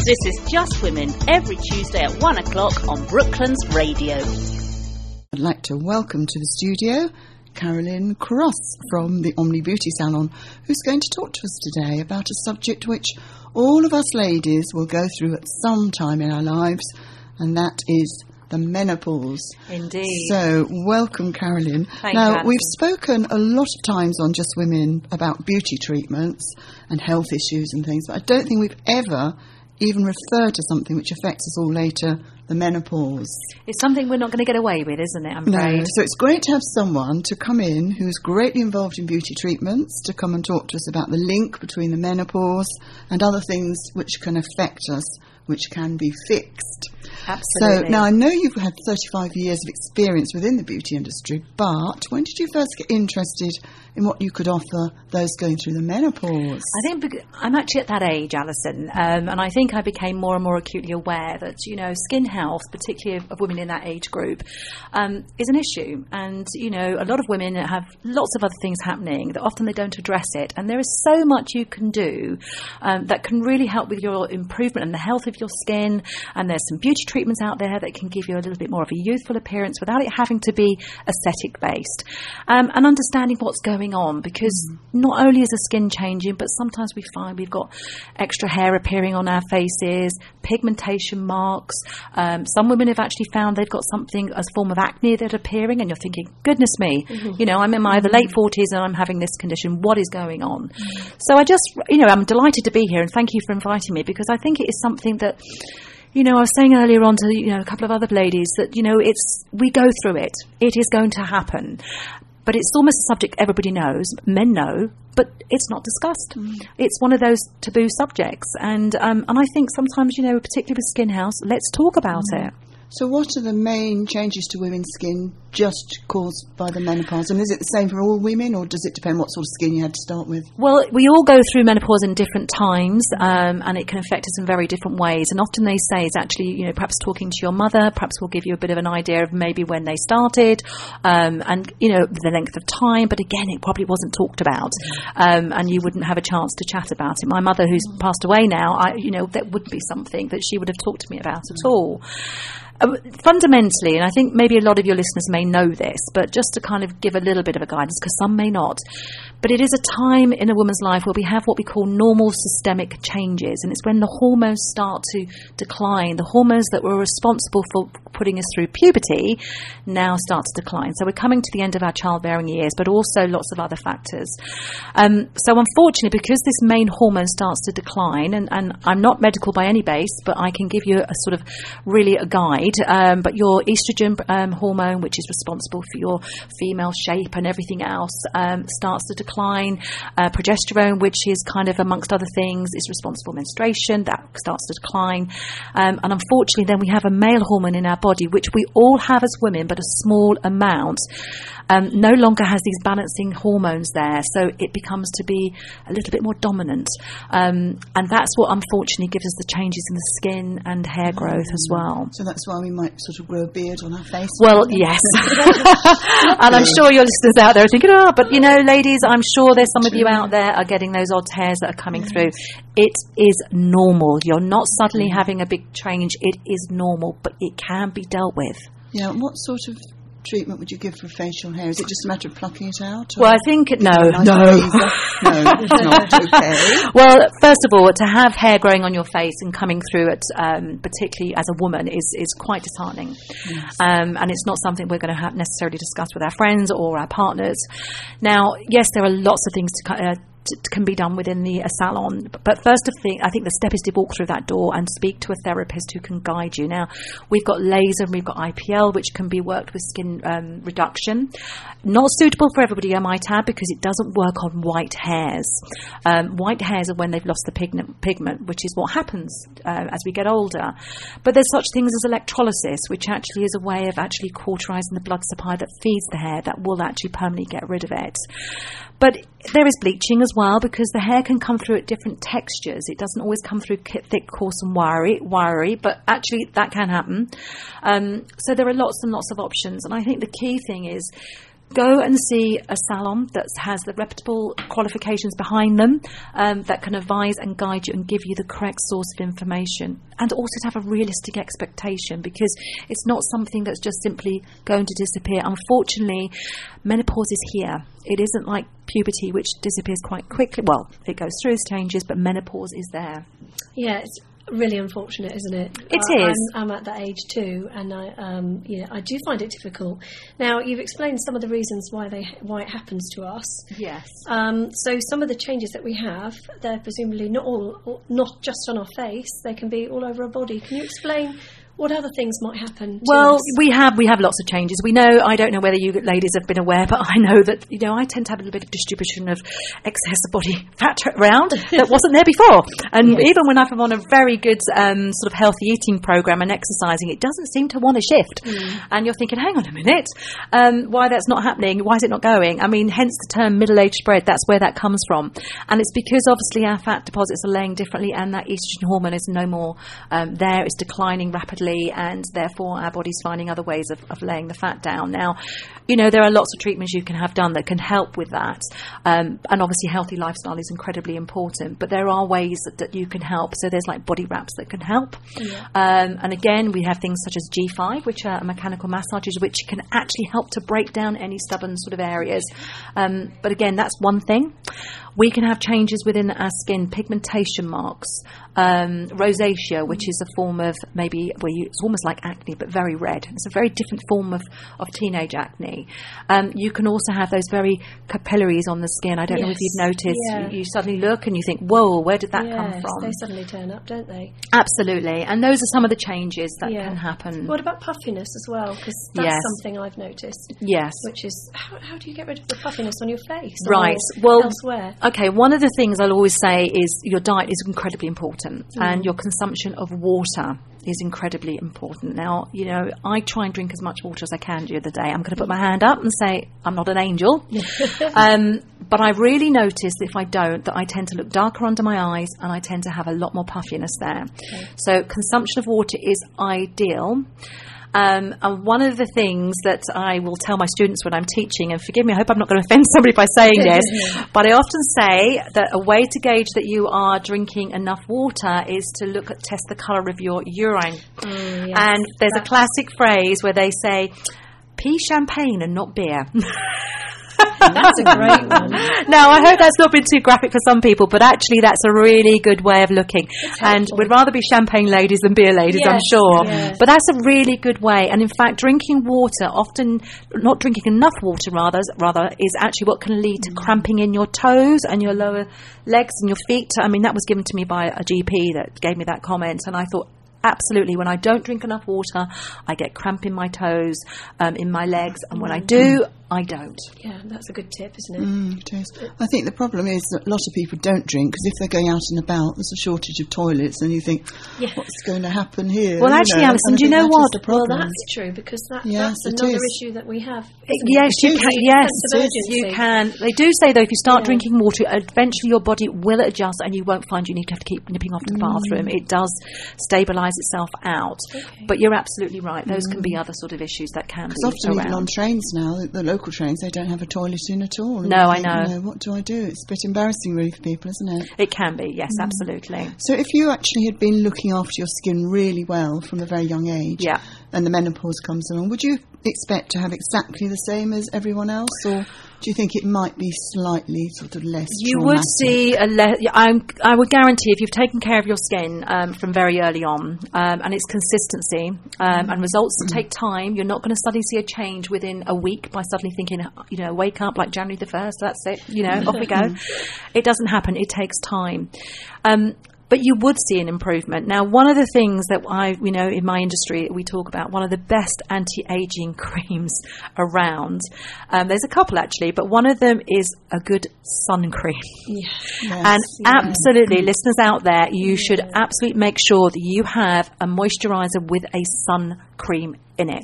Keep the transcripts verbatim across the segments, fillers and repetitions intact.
This is Just Women, every Tuesday at one o'clock on Brooklands Radio. I'd like to welcome to the studio Carolyn Cross from the Omni Beauty Salon, who's going to talk to us today about a subject which all of us ladies will go through at some time in our lives, and that is the menopause. Indeed. So, welcome, Carolyn. Thank now, you, we've spoken a lot of times on Just Women about beauty treatments and health issues and things, but I don't think we've ever even referred to something which affects us all later, the menopause. It's something we're not going to get away with, isn't it, I'm afraid? No, so it's great to have someone to come in who's greatly involved in beauty treatments to come and talk to us about the link between the menopause and other things which can affect us, which can be fixed. Absolutely. So now I know you've had thirty-five years of experience within the beauty industry, but when did you first get interested in what you could offer those going through the menopause? I think bec- I'm actually at that age, Alison, um, and I think I became more and more acutely aware that, you know, skin health, particularly of, of women in that age group, um, is an issue. And, you know, a lot of women have lots of other things happening that often they don't address it. And there is so much you can do um, that can really help with your improvement and the health of your skin. And there's some beauty treatments out there that can give you a little bit more of a youthful appearance without it having to be aesthetic based. Um, and understanding what's going on, because mm. not only is the skin changing, but sometimes we find we've got extra hair appearing on our faces, pigmentation marks. Um, some women have actually found they've got something as a form of acne that's appearing, and you're thinking, goodness me, mm-hmm. you know, I'm in my mm-hmm. late forties and I'm having this condition. What is going on? Mm-hmm. So I just, you know, I'm delighted to be here, and thank you for inviting me, because I think it is something that, you know, I was saying earlier on to, you know, a couple of other ladies that, you know, it's, we go through it. It is going to happen. But it's almost a subject everybody knows, men know, but it's not discussed. Mm. It's one of those taboo subjects. And um, and I think sometimes, you know, particularly with skin health, let's talk about mm. it. So what are the main changes to women's skin just caused by the menopause? And is it the same for all women, or does it depend what sort of skin you had to start with? Well, we all go through menopause in different times, um, and it can affect us in very different ways. And often they say it's actually, you know, perhaps talking to your mother, perhaps will give you a bit of an idea of maybe when they started, um, and, you know, the length of time. But again, it probably wasn't talked about, um, and you wouldn't have a chance to chat about it. My mother, who's passed away now, I, you know, that would be something that she would have talked to me about at all. Uh, fundamentally, and I think maybe a lot of your listeners may know this, but just to kind of give a little bit of a guidance, because some may not, but it is a time in a woman's life where we have what we call normal systemic changes, and it's when the hormones start to decline. The hormones that were responsible for putting us through puberty now start to decline. So we're coming to the end of our childbearing years, but also lots of other factors. Um, so unfortunately, because this main hormone starts to decline, and, and I'm not medical by any base, but I can give you a sort of really a guide. Um, but your estrogen um, hormone, which is responsible for your female shape and everything else, um, starts to decline. Uh, progesterone, which is kind of amongst other things, is responsible for menstruation. That starts to decline. Um, and unfortunately, then we have a male hormone in our body, which we all have as women, but a small amount. Um, no longer has these balancing hormones there, so it becomes to be a little bit more dominant. Um, and that's what unfortunately gives us the changes in the skin and hair growth mm. as well. So that's why we might sort of grow a beard on our face. Well, yes. And I'm sure your listeners out there are thinking, oh, but you know, ladies, I'm sure there's some of you out there are getting those odd hairs that are coming yes. through. It is normal. You're not suddenly mm. having a big change. It is normal, but it can be dealt with. Yeah, what sort of treatment would you give for facial hair? Is it just a matter of plucking it out? Well, I think no, nice no, no, it's not okay. Well, first of all, to have hair growing on your face and coming through it, um, particularly as a woman, is is quite disheartening, yes. um, and it's not something we're going to have necessarily discuss with our friends or our partners. Now, yes, there are lots of things to. Uh, T- can be done within the uh, salon, but first of thing, I think the step is to walk through that door and speak to a therapist who can guide you. Now, we've got laser and we've got I P L, which can be worked with skin um, reduction. Not suitable for everybody, I might add, because it doesn't work on white hairs. Um, white hairs are when they've lost the pigment, pigment which is what happens uh, as we get older. But there's such things as electrolysis, which actually is a way of actually cauterizing the blood supply that feeds the hair that will actually permanently get rid of it. But there is bleaching as well, because the hair can come through at different textures. It doesn't always come through thick, coarse and wiry, wiry, but actually that can happen. Um, so there are lots and lots of options. And I think the key thing is go and see a salon that has the reputable qualifications behind them, um, that can advise and guide you and give you the correct source of information, and also to have a realistic expectation, because it's not something that's just simply going to disappear. Unfortunately, menopause is here. It isn't like puberty, which disappears quite quickly. Well, it goes through its changes, but menopause is there. Yeah, it's really unfortunate, isn't it? It I, is. I'm, I'm at that age too, and I, um, yeah, I do find it difficult. Now, you've explained some of the reasons why they why it happens to us. Yes. Um, so some of the changes that we have, they're presumably not all, not just on our face. They can be all over our body. Can you explain what other things might happen to Well, us? we have we have lots of changes. We know, I don't know whether you ladies have been aware, but I know that, you know, I tend to have a little bit of distribution of excess body fat around that wasn't there before. And Yes. even when I'm on a very good um, sort of healthy eating program and exercising, it doesn't seem to want to shift. Mm. And you're thinking, hang on a minute, um, why that's not happening? Why is it not going? I mean, hence the term middle-aged spread. That's where that comes from. And it's because obviously our fat deposits are laying differently, and that estrogen hormone is no more um, there. It's declining rapidly, and therefore our body's finding other ways of, of laying the fat down. Now, you know, there are lots of treatments you can have done that can help with that. Um, and obviously healthy lifestyle is incredibly important, but there are ways that, that you can help. So there's like body wraps that can help. Yeah. Um, and again, we have things such as G five, which are mechanical massages, which can actually help to break down any stubborn sort of areas. Um, but again, that's one thing. We can have changes within our skin, pigmentation marks, um, rosacea, which is a form of maybe, well, you, it's almost like acne, but very red. It's a very different form of, of teenage acne. Um, you can also have those very capillaries on the skin. I don't yes. know if you've noticed. Yeah. You, you suddenly look and you think, whoa, where did that yes, come from? They suddenly turn up, don't they? Absolutely. And those are some of the changes that yeah. can happen. What about puffiness as well? Because that's Yes. something I've noticed. Yes. Which is, how, how do you get rid of the puffiness on your face? Right. Or Well, elsewhere? okay, one of the things I'll always say is your diet is incredibly important, Mm. and your consumption of water is incredibly important. Now, you know, I try and drink as much water as I can during the day. I'm going to put my hand up and say I'm not an angel. um, but I really notice that if I don't, that I tend to look darker under my eyes, and I tend to have a lot more puffiness there. Okay. So consumption of water is ideal. Um, and one of the things that I will tell my students when I'm teaching, and forgive me, I hope I'm not going to offend somebody by saying this, but I often say that a way to gauge that you are drinking enough water is to look at, test the colour of your urine. Mm, yes. And there's That's a classic phrase where they say, pee champagne and not beer. That's a great one. Now, I hope that's not been too graphic for some people, but actually that's a really good way of looking. And we'd rather be champagne ladies than beer ladies, yes, I'm sure. Yes. But that's a really good way. And in fact, drinking water, often not drinking enough water rather, rather is actually what can lead to mm. cramping in your toes and your lower legs and your feet. I mean, that was given to me by a G P that gave me that comment, and I thought, absolutely, when I don't drink enough water, I get cramp in my toes, um, in my legs, and when I do, I don't. Yeah, that's a good tip, isn't it? Mm, it is. I think the problem is that a lot of people don't drink because if they're going out and about, there's a shortage of toilets, and you think, yeah. what's going to happen here? Well, actually, you know, Alison, do you know what? Well, that's true, because that, yes, that's another is. issue that we have. Yes, you can. Yes, you can. They do say, though, if you start yeah. drinking water, eventually your body will adjust, and you won't find you need to have to keep nipping off to the mm. bathroom. It does stabilise itself out. Okay. But you're absolutely right. Those mm. can be other sort of issues that can be often around. Even on trains now, the, the local trains, they don't have a toilet in at all. No, I know. You know. What do I do? It's a bit embarrassing really for people, isn't it? It can be, yes, mm. absolutely. So if you actually had been looking after your skin really well from a very young age, yeah. and the menopause comes along, would you expect to have exactly the same as everyone else, or do you think it might be slightly sort of less You traumatic? would see a less. I'm, I would guarantee if you've taken care of your skin um, from very early on, um, and it's consistency um, and results mm-hmm. take time. You're not going to suddenly see a change within a week by suddenly thinking, you know, wake up like January the first. That's it. You know, off we go. It doesn't happen. It takes time. Um, But you would see an improvement. Now, one of the things that I, you know, in my industry, we talk about, one of the best anti-aging creams around. Um, there's a couple actually, but one of them is a good sun cream. Yes. And yes. absolutely, yeah. listeners out there, you should absolutely make sure that you have a moisturiser with a sun cream in it.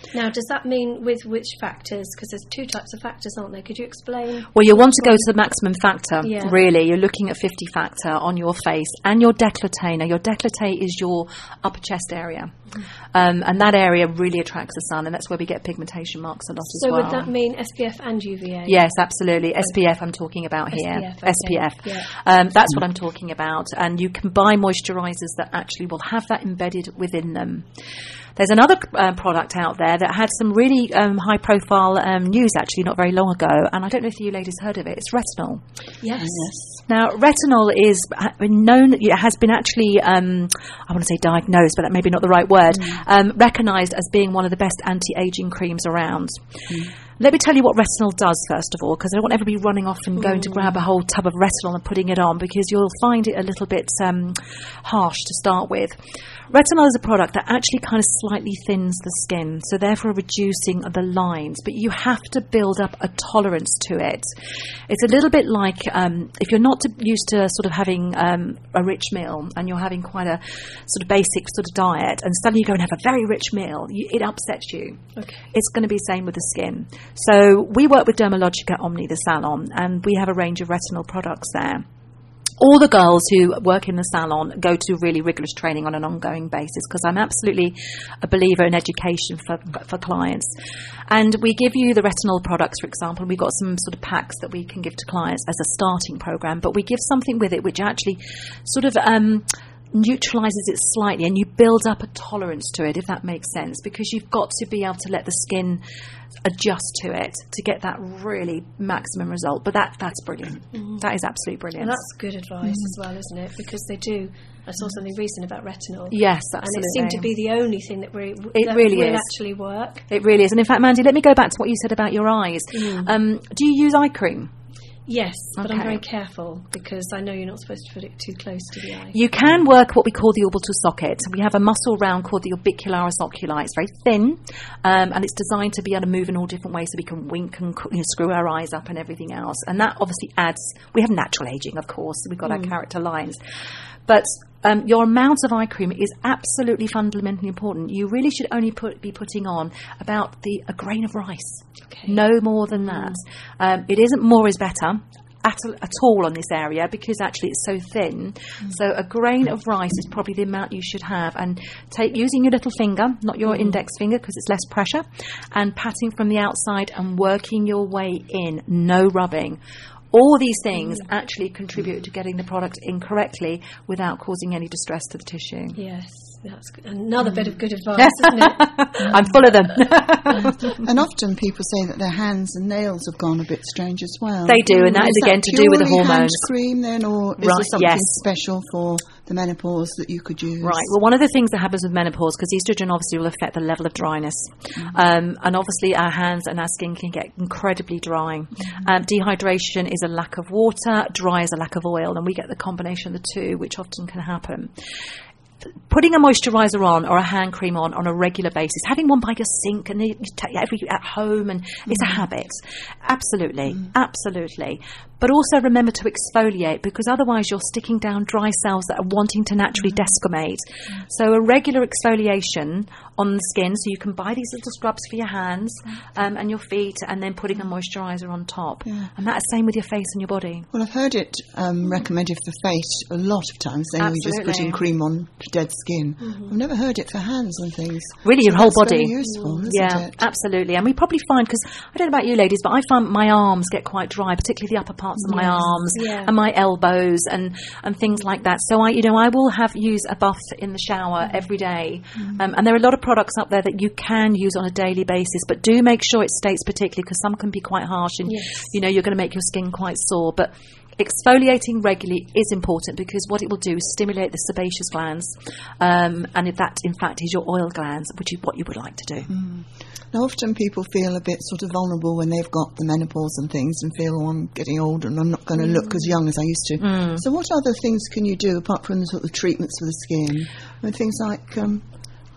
Now, does that mean with which factors? Because there's two types of factors, aren't there? Could you explain? Well, you want to go to the maximum factor, Yeah. really. You're looking at fifty factor on your face and your décolleté. Now, your décolleté is your upper chest area. Mm. Um, and that area really attracts the sun, and that's where we get pigmentation marks a lot as so well. So would that mean S P F and U V A? Yes, absolutely. S P F I'm talking about here. S P F, okay. S P F. Yeah. Um, that's what I'm talking about. And you can buy moisturisers that actually will have that embedded within them. There's another uh, product out there that had some really um, high-profile um, news, actually, not very long ago, and I don't know if you ladies heard of it. It's retinol. Yes. Yes. Now, retinol is known, it has been actually, um, I want to say diagnosed, but that may be not the right word, mm. um, recognised as being one of the best anti-aging creams around. Mm. Let me tell you what retinol does, first of all, because I don't want everybody running off and going mm. to grab a whole tub of retinol and putting it on, because you'll find it a little bit um, harsh to start with. Retinol is a product that actually kind of slightly thins the skin, so therefore reducing the lines, but you have to build up a tolerance to it. It's a little bit like um, if you're not to, used to sort of having um, a rich meal and you're having quite a sort of basic sort of diet, and suddenly you go and have a very rich meal, you, it upsets you. Okay. It's going to be the same with the skin. So we work with Dermalogica Omni, the salon, and we have a range of retinol products there. All the girls who work in the salon go to really rigorous training on an ongoing basis, because I'm absolutely a believer in education for for clients. And we give you the retinol products, for example. We've got some sort of packs that we can give to clients as a starting program, but we give something with it which actually sort of um, neutralizes it slightly, and you build up a tolerance to it, if that makes sense, because you've got to be able to let the skin adjust to it to get that really maximum result. But that that's brilliant. Mm-hmm. That is absolutely brilliant. And that's good advice mm-hmm. as well, isn't it? Because they do. I saw something recent about retinol. Yes, absolutely. And it seemed to be the only thing that, re- it that really will is. actually work. It really is. And in fact, Mandy, let me go back to what you said about your eyes. Mm. Um, do you use eye cream? Yes, but okay. I'm very careful because I know you're not supposed to put it too close to the eye. You can work what we call the orbital socket. We have a muscle round called the orbicularis oculi. It's very thin, um, and it's designed to be able to move in all different ways, so we can wink and you know, screw our eyes up and everything else. And that obviously adds. We have natural aging, of course. We've got mm. our character lines, but um, your amount of eye cream is absolutely fundamentally important. You really should only put, be putting on about the a grain of rice. Okay. No more than that. Mm. Um, it isn't more is better at, at all on this area, because actually it's so thin. Mm. So a grain of rice is probably the amount you should have, and take using your little finger, not your mm. index finger, because it's less pressure, and patting from the outside and working your way in. No rubbing. All these things mm. actually contribute to getting the product in correctly without causing any distress to the tissue. Yes, that's good. Another mm. bit of good advice, isn't it? I'm full of them. And often people say that their hands and nails have gone a bit strange as well. They do, and that is, is again that to do with the hormones. Hand cream then, or is right, there something yes. special for the menopause that you could use? Right. Well, one of the things that happens with menopause, because estrogen obviously will affect the level of dryness, mm-hmm. um, and obviously our hands and our skin can get incredibly dry. Mm-hmm. Um, dehydration is a lack of water, dry is a lack of oil, and we get the combination of the two, which often can happen. Putting a moisturiser on or a hand cream on on a regular basis, having one by your sink and you take every at home, and mm. it's a habit. Absolutely, mm. absolutely. But also remember to exfoliate, because otherwise you're sticking down dry cells that are wanting to naturally mm. desquamate. Mm. So a regular exfoliation on the skin, so you can buy these little scrubs for your hands um, and your feet, and then putting a moisturiser on top. Yeah. And that's the same with your face and your body. Well, I've heard it um, recommended for face a lot of times, saying we just putting cream on dead skin. Mm-hmm. I've never heard it for hands and things. Really, so your whole that's body. Very useful, isn't yeah, it? absolutely. And we probably find, because I don't know about you ladies, but I find my arms get quite dry, particularly the upper parts of my yes. arms yeah. and my elbows and, and things like that. So I, you know, I will have use a buff in the shower every day. Mm-hmm. Um, and there are a lot of products out there that you can use on a daily basis, but do make sure it states particularly, because some can be quite harsh, and yes. you know you're going to make your skin quite sore. But exfoliating regularly is important, because what it will do is stimulate the sebaceous glands, um, and if that in fact is your oil glands, which is what you would like to do. Mm. Now, often people feel a bit sort of vulnerable when they've got the menopause and things, and feel, oh, I'm getting older and I'm not going to mm. look as young as I used to. Mm. So what other things can you do apart from the sort of treatments for the skin? I mean, things like um,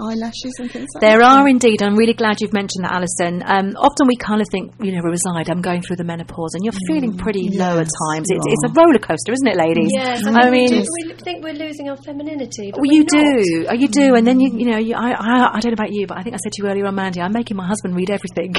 eyelashes and things like There that? are indeed. I'm really glad you've mentioned that, Alison. Um, often we kind of think, you know, reside, I'm going through the menopause, and you're feeling pretty yes, low at times. It's, you it's a are. roller coaster, isn't it, ladies? Yes, I I mean, mean, we, do, we think we're losing our femininity, but well, we're you not. do, oh, you do, and then you, you know, you, I, I, I don't know about you, but I think I said to you earlier on, Mandy, I'm making my husband read everything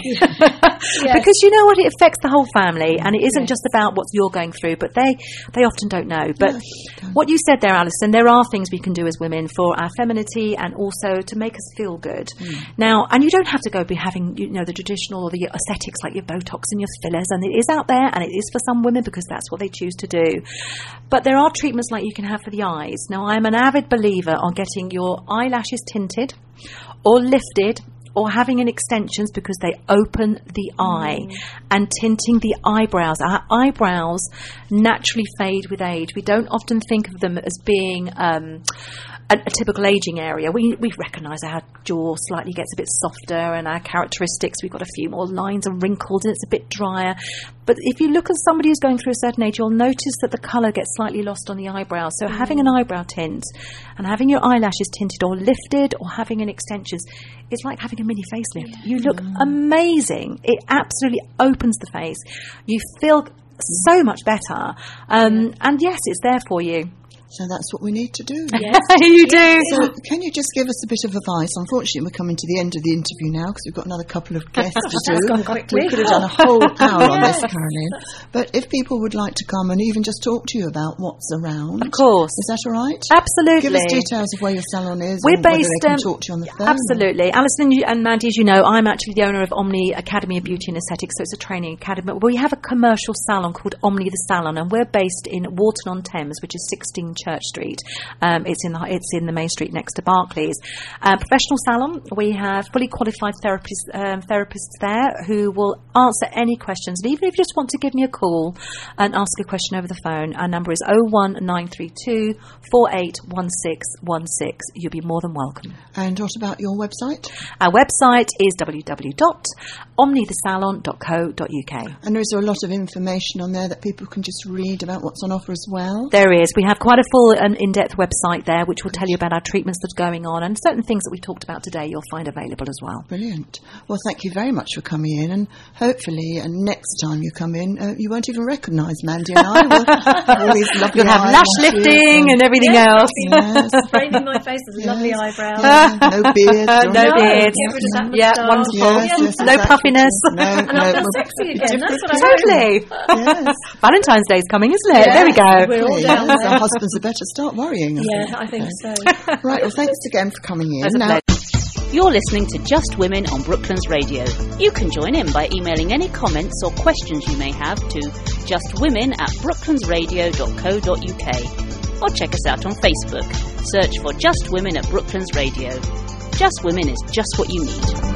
because you know what, it affects the whole family, and it isn't Yes. just about what you're going through, but they, they often don't know. But No, don't. what you said there, Alison, there are things we can do as women for our femininity and also to make us feel good. Mm. Now, and you don't have to go be having, you know, the traditional or the aesthetics like your Botox and your fillers, and it is out there, and it is for some women because that's what they choose to do. But there are treatments like you can have for the eyes. Now, I'm an avid believer on getting your eyelashes tinted or lifted or having an extensions because they open the eye, and tinting the eyebrows. Our eyebrows naturally fade with age. We don't often think of them as being um, a, a typical aging area. We we recognise our jaw slightly gets a bit softer, and our characteristics, we've got a few more lines and wrinkles, and it's a bit drier. But if you look at somebody who's going through a certain age, you'll notice that the colour gets slightly lost on the eyebrows. So mm. having an eyebrow tint and having your eyelashes tinted or lifted or having an extensions, it's like having a mini facelift. Yeah. You look mm. amazing. It absolutely opens the face. You feel so much better. Um, yeah. And yes, it's there for you. So that's what we need to do. Yes, you do. So can you just give us a bit of advice? Unfortunately, we're coming to the end of the interview now because we've got another couple of guests to do. Gone quickly. We could have done a whole hour on this, Carolyn. But if people would like to come and even just talk to you about what's around, of course, is that all right? Absolutely. Give us details of where your salon is. We're and based. Whether they can um, talk to you on the phone. Absolutely, Alison and Mandy, as you know, I'm actually the owner of Omni Academy of Beauty and Aesthetics, so it's a training academy. We have a commercial salon called Omni the Salon, and we're based in Warton-on-Thames, which is sixteen Church Street. Um, it's in the it's in the main street next to Barclays. Uh, professional salon. We have fully qualified therapists um, therapists there who will answer any questions. And even if you just want to give me a call and ask a question over the phone, our number is oh one nine three two, four eight one six one six. You'll be more than welcome. And what about your website? Our website is w w w dot omni the salon dot co dot u k. And is there a lot of information on there that people can just read about what's on offer as well? There is. We have quite a full and in-depth website there which will tell you about our treatments that are going on, and certain things that we talked about today you'll find available as well. Brilliant. Well, thank you very much for coming in, and hopefully and next time you come in uh, you won't even recognise Mandy and I. We'll have all these lovely You'll have lash lifting and everything yes, else. Yes. Framing my face with Yes. lovely eyebrows. Yeah, no beard. Uh, no No, beards. get rid of that Yeah, moustache. wonderful. Yes, yes, No exactly. puffiness. No, And no. I feel we'll- sexy again. That's what I Totally. Yes. Valentine's Day's coming, isn't it? Yes, There we go. We're all please. down there. Our husbands had better start worrying. I Yeah, think. I think so. Right, well, thanks again for coming in. That's a Now, pleasure. You're listening to Just Women on Brooklands Radio. You can join in by emailing any comments or questions you may have to justwomen at brooklandsradio dot co dot u k, or check us out on Facebook. Search for Just Women at Brooklands Radio. Just Women is just what you need.